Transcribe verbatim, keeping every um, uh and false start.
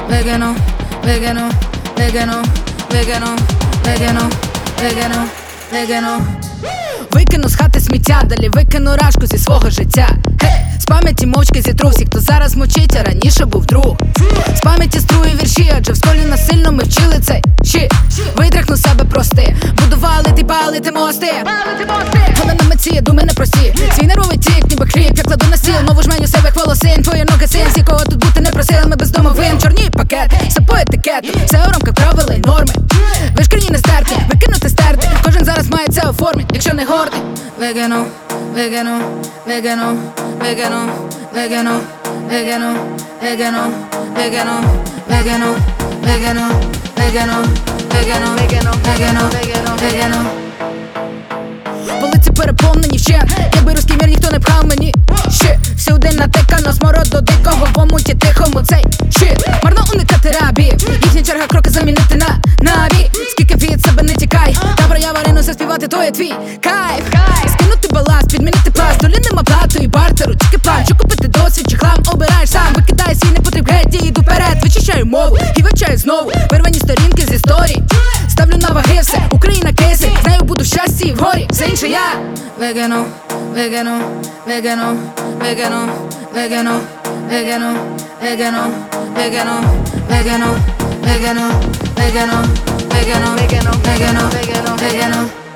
vegano, vegano, vegano, vegano, vegano, vegano, vegano. Викину з хати сміття, далі викину рашку зі свого життя. Hey! З пам'яті мовчки зітру всіх, хто зараз мовчить, а раніше був друг. З пам'яті струю вірші, адже в школі насильно ми вчили цей щит. Витряхну себе прости, будували ти палити мости. Але на меті я думи непрості. Свій нервовий тік, ніби хліб, я кладу на стіл. Нову жменю себе хволосин, твої ноги син, з якого тут бути не просили. Ми без домовин, чорні пакети, все по етикету, все у рамках правил і норми. Ви ж країни стерті, викинути стерти. Кожен зараз має це оформить, якщо не гордий. Vegano, vegano, vegano, vegano, vegano, vegano, vegano, vegano, vegano, vegano, vegano, vegano, vegano, vegano, vegano, vegano. Полиці переповнені вщент, якби руський мір ніхто не пхав мені. Щит, всюди натикано смороду дикого в омуті тихому цей щит. Марно уникати рабів, їхня черга кроки замінити на наві. Скільки від себе не тікай, та про я варину заспівати, то є твій кайф. Скинути баласт, підмінити пас, долі нема плату і бартеру, тільки план, що купити досвід чи хлам. Обираєш сам, викидай свій непотріб геть і йду вперед. Вичищаю мову і вивчаю знову вирвані сторінки з історії. Ставлю на ваги все, Україна кейси, з нею буду в щасті і в горі, все інше я. Vegano, vegano, vegano, vegano, vegano, vegano, vegano, vegano, vegano, vegano, vegano, vegano, vegano, vegano, vegano, vegano.